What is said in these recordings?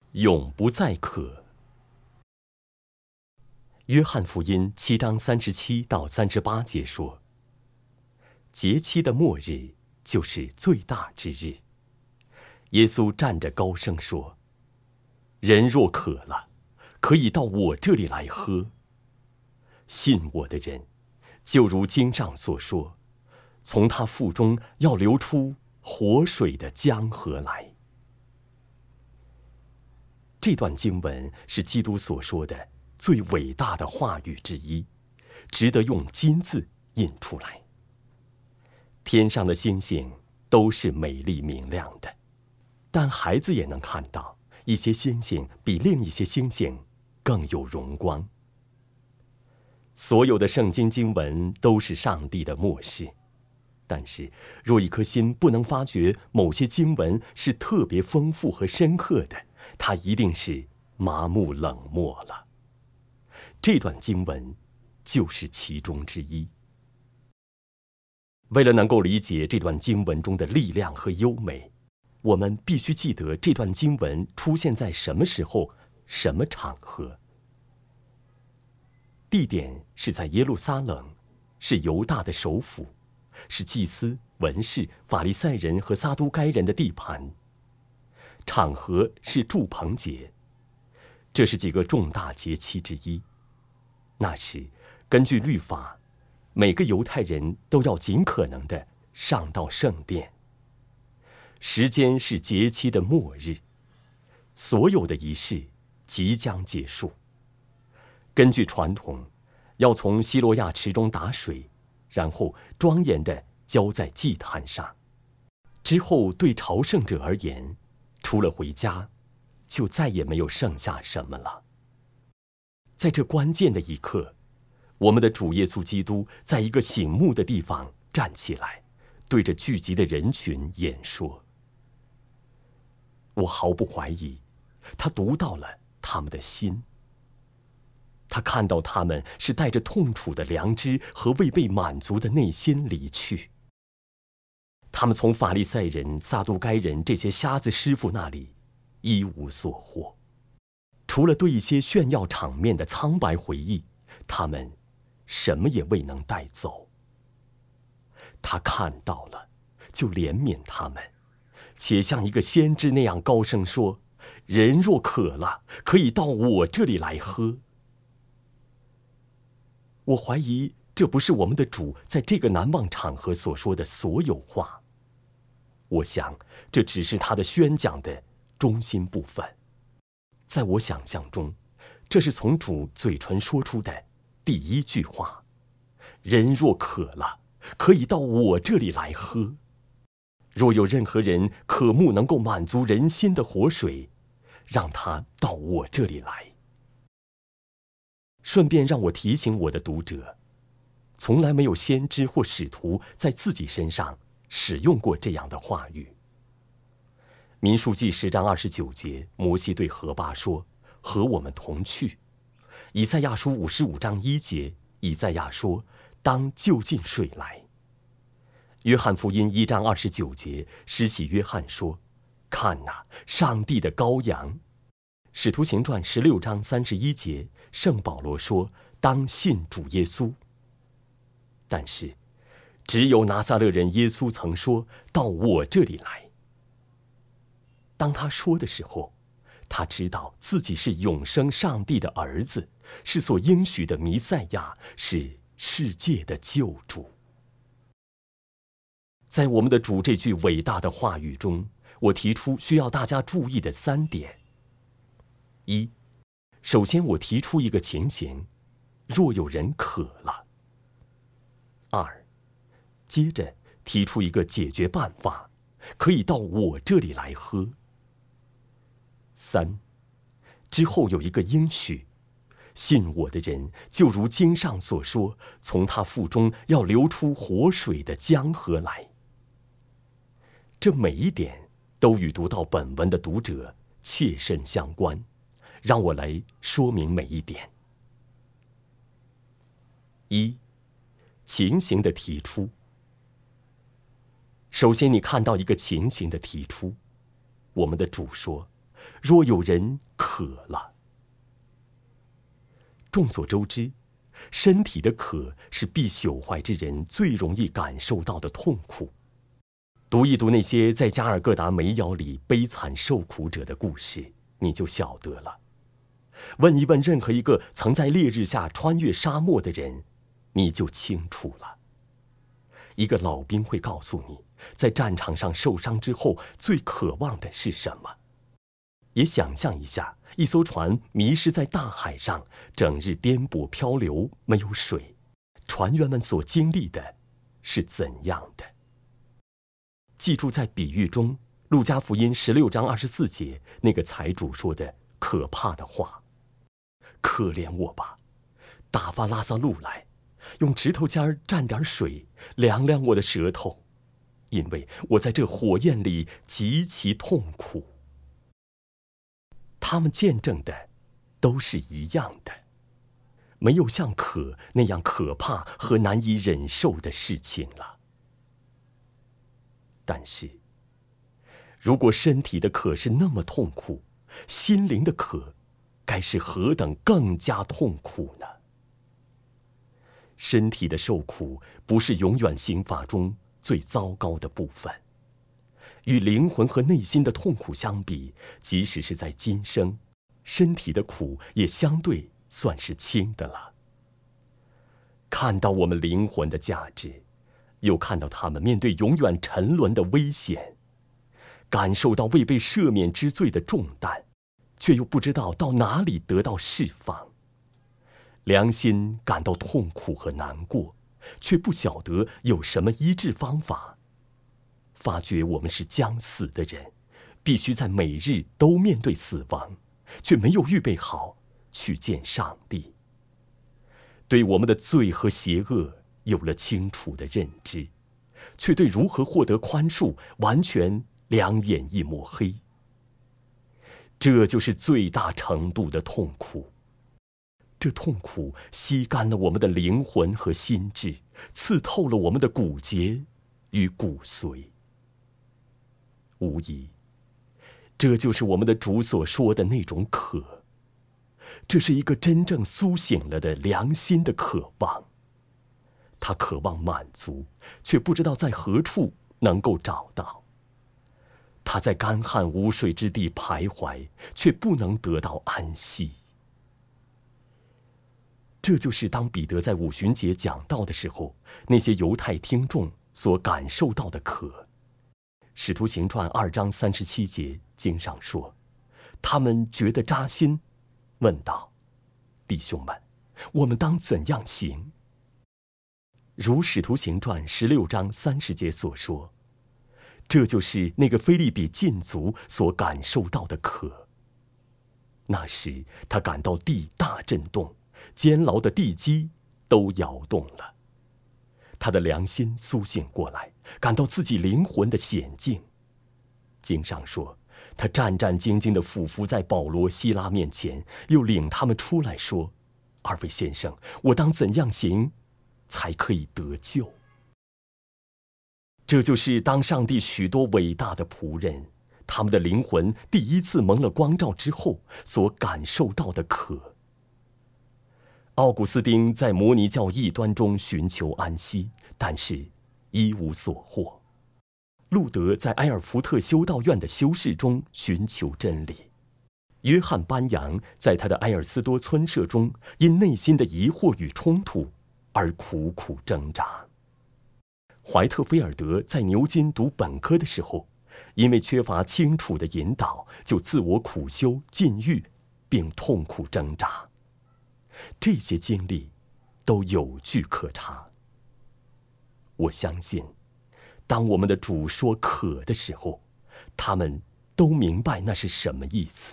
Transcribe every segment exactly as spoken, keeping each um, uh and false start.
永不再渴。约翰福音七章三十七到三十八节说，节期的末日就是最大之日。耶稣站着高声说，人若渴了，可以到我这里来喝。信我的人，就如经上所说，从他腹中要流出活水的江河来。这段经文是基督所说的最伟大的话语之一，值得用金字印出来。天上的星星都是美丽明亮的，但孩子也能看到，一些星星比另一些星星更有荣光。所有的圣经经文都是上帝的默示，但是若一颗心不能发觉某些经文是特别丰富和深刻的，它一定是麻木冷漠了。这段经文就是其中之一。为了能够理解这段经文中的力量和优美，我们必须记得这段经文出现在什么时候、什么场合。地点是在耶路撒冷，是犹大的首府，是祭司、文士、法利赛人和撒都该人的地盘。场合是住棚节，这是几个重大节期之一。那时，根据律法，每个犹太人都要尽可能地上到圣殿。时间是节期的末日，所有的仪式即将结束。根据传统，要从西罗亚池中打水，然后庄严地浇在祭坛上。之后对朝圣者而言，除了回家，就再也没有剩下什么了。在这关键的一刻，我们的主耶稣基督在一个醒目的地方站起来，对着聚集的人群演说。我毫不怀疑，他读到了他们的心。他看到他们是带着痛楚的良知和未被满足的内心离去。他们从法利赛人、撒都该人这些瞎子师傅那里一无所获，除了对一些炫耀场面的苍白回忆，他们什么也未能带走。他看到了，就怜悯他们，且像一个先知那样高声说，人若渴了，可以到我这里来喝。我怀疑这不是我们的主在这个难忘场合所说的所有话。我想这只是他的宣讲的中心部分。在我想象中，这是从主嘴唇说出的第一句话，人若渴了，可以到我这里来喝。若有任何人渴慕能够满足人心的活水，让他到我这里来。顺便让我提醒我的读者，从来没有先知或使徒在自己身上使用过这样的话语。民数记十章二十九节，摩西对何巴说，和我们同去。以赛亚书五十五章一节，以赛亚说，当就近水来。约翰福音一章二十九节，施洗约翰说，看哪，上帝的羔羊。使徒行传十六章三十一节，圣保罗说，当信主耶稣。但是只有拿撒勒人耶稣曾说，到我这里来。当他说的时候，他知道自己是永生上帝的儿子，是所应许的弥赛亚，是世界的救主。在我们的主这句伟大的话语中，我提出需要大家注意的三点。一，首先我提出一个情形，若有人渴了。二，接着提出一个解决办法，可以到我这里来喝。三，之后有一个应许，信我的人就如经上所说，从他腹中要流出活水的江河来。这每一点都与读到本文的读者切身相关，让我来说明每一点。一，情形的提出。首先，你看到一个情形的提出，我们的主说， 若有人渴了。众所周知，身体的渴是必朽坏之人最容易感受到的痛苦。读一读那些在加尔各答煤窑里悲惨受苦者的故事，你就晓得了。问一问任何一个曾在烈日下穿越沙漠的人，你就清楚了。一个老兵会告诉你，在战场上受伤之后最渴望的是什么。也想象一下，一艘船迷失在大海上，整日颠簸漂流，没有水，船员们所经历的是怎样的？记住在比喻中，路加福音十六章二十四节那个财主说的可怕的话：可怜我吧，打发拉撒路来，用指头尖儿蘸点水，凉凉我的舌头，因为我在这火焰里极其痛苦。他们见证的都是一样的，没有像渴那样可怕和难以忍受的事情了。但是，如果身体的渴是那么痛苦，心灵的渴该是何等更加痛苦呢？身体的受苦不是永远刑罚中最糟糕的部分，与灵魂和内心的痛苦相比，即使是在今生，身体的苦也相对算是轻的了。看到我们灵魂的价值，又看到他们面对永远沉沦的危险，感受到未被赦免之罪的重担，却又不知道到哪里得到释放。良心感到痛苦和难过，却不晓得有什么医治方法。发觉我们是将死的人，必须在每日都面对死亡，却没有预备好去见上帝。对我们的罪和邪恶有了清楚的认知，却对如何获得宽恕完全两眼一抹黑。这就是最大程度的痛苦。这痛苦吸干了我们的灵魂和心智，刺透了我们的骨节与骨髓。无疑，这就是我们的主所说的那种渴。这是一个真正苏醒了的良心的渴望。他渴望满足，却不知道在何处能够找到。他在干旱无水之地徘徊，却不能得到安息。这就是当彼得在五旬节讲道的时候，那些犹太听众所感受到的渴。使徒行传二章三十七节经上说，他们觉得扎心，问道：弟兄们，我们当怎样行？如使徒行传十六章三十节所说，这就是那个腓立比禁足所感受到的渴。那时他感到地大震动，监牢的地基都摇动了。他的良心苏醒过来，感到自己灵魂的险境。经上说，他战战兢兢地俯伏在保罗、希拉面前，又领他们出来说：二位先生，我当怎样行才可以得救？这就是当上帝许多伟大的仆人，他们的灵魂第一次蒙了光照之后所感受到的渴。奥古斯丁在摩尼教异端中寻求安息，但是一无所获。路德在埃尔福特修道院的修士中寻求真理。约翰班扬在他的埃尔斯多村社中因内心的疑惑与冲突而苦苦挣扎。怀特菲尔德在牛津读本科的时候，因为缺乏清楚的引导，就自我苦修禁欲，并痛苦挣扎。这些经历都有据可查。我相信，当我们的主说渴的时候，他们都明白那是什么意思。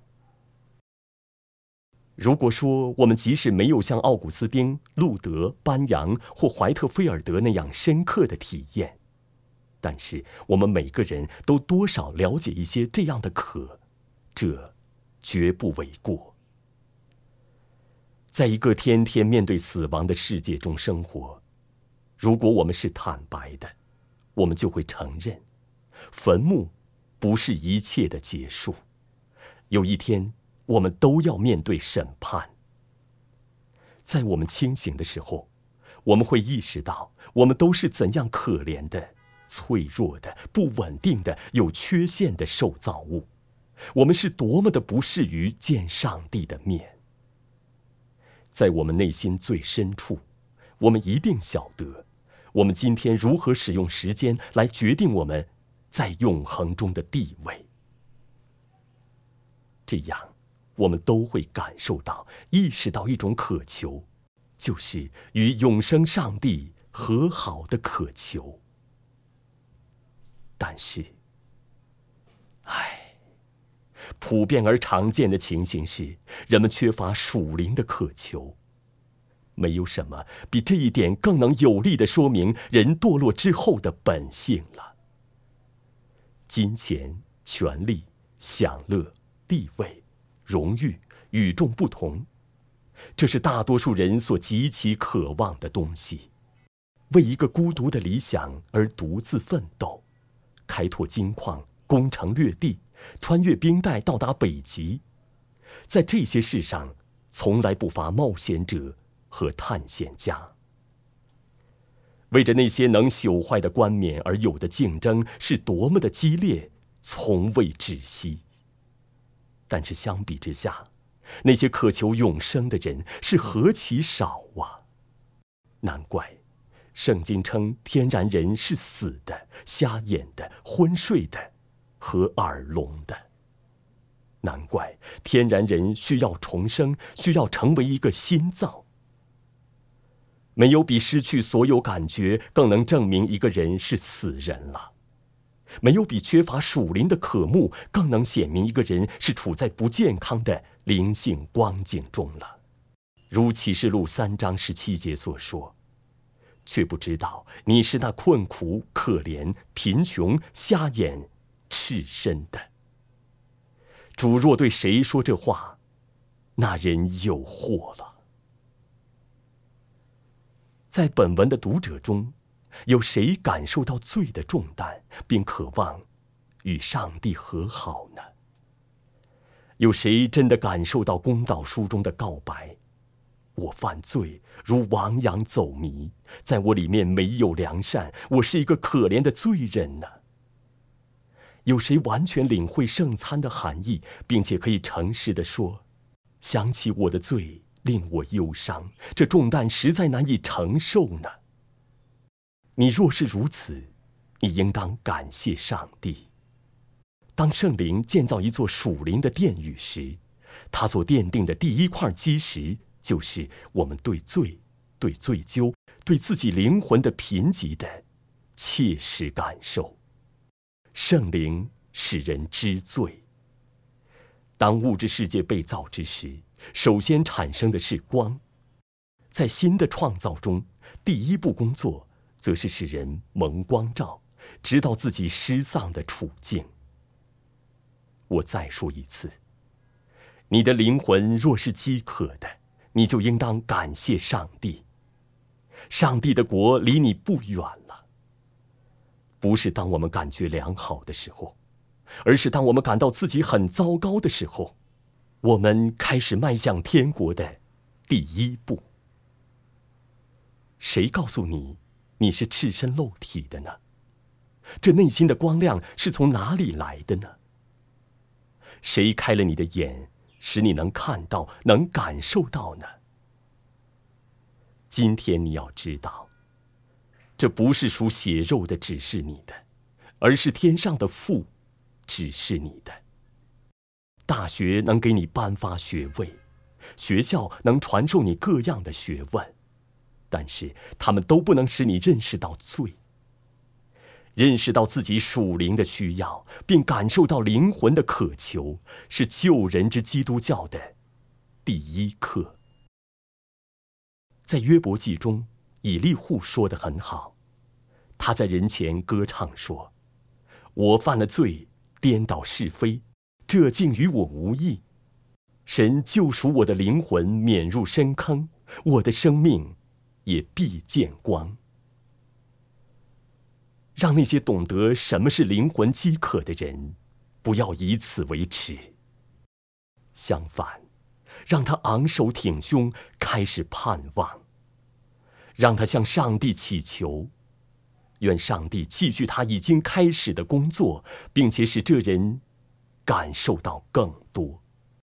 如果说我们即使没有像奥古斯丁、路德、班扬或怀特菲尔德那样深刻的体验，但是我们每个人都多少了解一些这样的渴，这绝不为过。在一个天天面对死亡的世界中生活，如果我们是坦白的，我们就会承认，坟墓不是一切的结束， 有一天我们都要面对审判。在我们清醒的时候，我们会意识到我们都是怎样可怜的、脆弱的、不稳定的、有缺陷的受造物，我们是多么的不适于见上帝的面。在我们内心最深处，我们一定晓得，我们今天如何使用时间来决定我们在永恒中的地位。这样，我们都会感受到、意识到一种渴求，就是与永生上帝和好的渴求。但是，唉，普遍而常见的情形是，人们缺乏属灵的渴求。没有什么比这一点更能有力地说明人堕落之后的本性了。金钱、权力、享乐、地位、荣誉与众不同，这是大多数人所极其渴望的东西。为一个孤独的理想而独自奋斗，开拓金矿，攻城略地，穿越冰带到达北极，在这些事上从来不乏冒险者和探险家。为着那些能朽坏的冠冕而有的竞争是多么的激烈，从未止息。但是相比之下，那些渴求永生的人是何其少啊！难怪圣经称天然人是死的、瞎眼的、昏睡的和耳聋的。难怪天然人需要重生，需要成为一个新造。没有比失去所有感觉更能证明一个人是死人了。没有比缺乏属灵的渴慕更能显明一个人是处在不健康的灵性光景中了。如启示录三章十七节所说，却不知道你是那困苦、可怜、贫穷、瞎眼、赤身的。主若对谁说这话，那人有祸了。在本文的读者中，有谁感受到罪的重担，并渴望与上帝和好呢？有谁真的感受到公道书中的告白：我犯罪如亡羊走迷，在我里面没有良善，我是一个可怜的罪人呢？有谁完全领会圣餐的含义，并且可以诚实地说，想起我的罪令我忧伤，这重担实在难以承受呢？你若是如此，你应当感谢上帝。当圣灵建造一座属灵的殿宇时，他所奠定的第一块基石，就是我们对罪、对罪疚、对自己灵魂的贫瘠的切实感受。圣灵使人知罪。当物质世界被造之时，首先产生的是光。在新的创造中，第一步工作则是使人蒙光照，知道自己失丧的处境。我再说一次，你的灵魂若是饥渴的，你就应当感谢上帝。上帝的国离你不远了。不是当我们感觉良好的时候，而是当我们感到自己很糟糕的时候，我们开始迈向天国的第一步。谁告诉你你是赤身露体的呢？这内心的光亮是从哪里来的呢？谁开了你的眼，使你能看到、能感受到呢？今天你要知道，这不是属血肉的指示你的，而是天上的父指示你的。大学能给你颁发学位，学校能传授你各样的学问，但是他们都不能使你认识到罪。认识到自己属灵的需要，并感受到灵魂的渴求，是救人之基督教的第一课。在约伯记中，以利户说得很好，他在人前歌唱说：我犯了罪，颠倒是非，这竟与我无益。神救赎我的灵魂免入深坑，我的生命也必见光。让那些懂得什么是灵魂饥渴的人，不要以此为耻。 相反，让他昂首挺胸，开始盼望，让他向上帝祈求，愿上帝继续他已经开始的工作，并且使这人感受到更多。